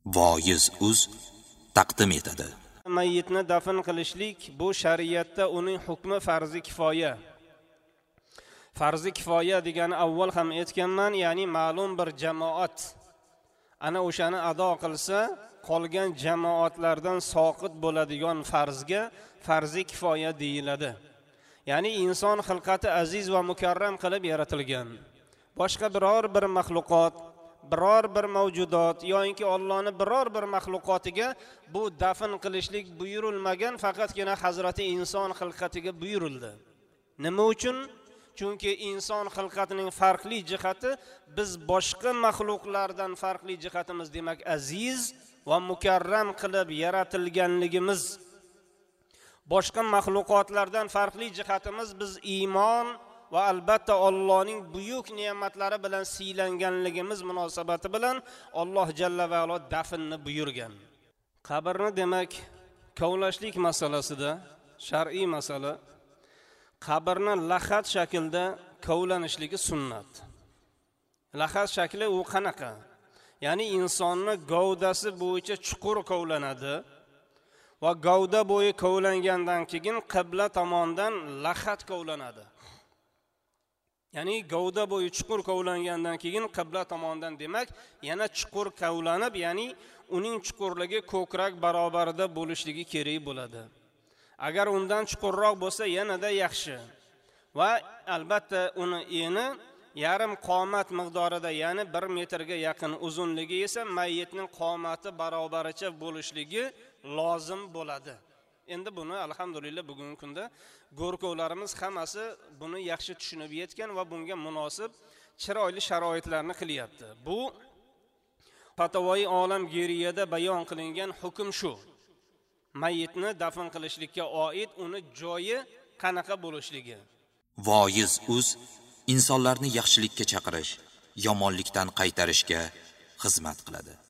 Voiz.uz taqdim etadi. Mayyitni dafn qilishlik bu shariatda uning hukmi farzi kifoya. Farzi kifoya degani avval ham aytganman, ya'ni ma'lum bir jamoat ana o'shani ado qilsa, qolgan jamoatlardan soqit bo'ladigan farzga farzi kifoya deyiladi. Ya'ni inson xilqati aziz va mukarram qilib yaratilgan. Boshqa biror bir maxluqot, biror bir mavjudot yoki Allohning biror bir maxluqotiga bu dafn qilishlik buyurilmagan, faqatgina Hazrati inson xilqatiga buyurildi. Nima uchun? Chunki inson xilqatining farqli jihati biz boshqa maxluqlardan farqli jihatimiz, demak aziz va mukarram qilib yaratilganligimiz. Boshqa maxluqotlardan farqli jihatimiz biz iymon va albatta Allohning buyuk ne'matlari bilan siylanganligimiz munosabati bilan Alloh jalla va ala dafnni buyurgan. Qabrni demak kovlashlik masalasida shar'iy masala, qabrni lahat shaklda kovlanishligi sunnat. Lahat shakli u qanaqa? Ya'ni insonni gavdasi bo'yicha chuqur kovlanadi va gavda bo'yi kovlangandan keyin qibla tomonidan lahat kovlanadi. Ya'ni gavda bo'yi chuqur kovlangandan keyin qibla tomonidan, demak yana chuqur kovlanib, ya'ni uning chuqurligi ko'krak barobarida bo'lishligi kerak bo'ladi. Agar undan chuqurroq bo'lsa yanada yaxshi. Va albatta uni eni yarim qomat miqdorida, ya'ni 1 metrga yaqin, uzunligi esa mayyitning qomati barobaricha bo'lishligi lozim bo'ladi. Endi buni alhamdulillah bugungi kunda go'rkovlarimiz hammasi buni yaxshi tushunib yetgan va bunga munosib chiroyli sharoitlarni qilyapti. Bu Fatavoyi olam geriyada bayon qilingan hukm shu. Mayyitni dafn qilishlikka oid uni joyi qanaqa bo'lishligi. Voiz.uz insonlarni yaxshilikka chaqirish, yomonlikdan qaytarishga xizmat qiladi.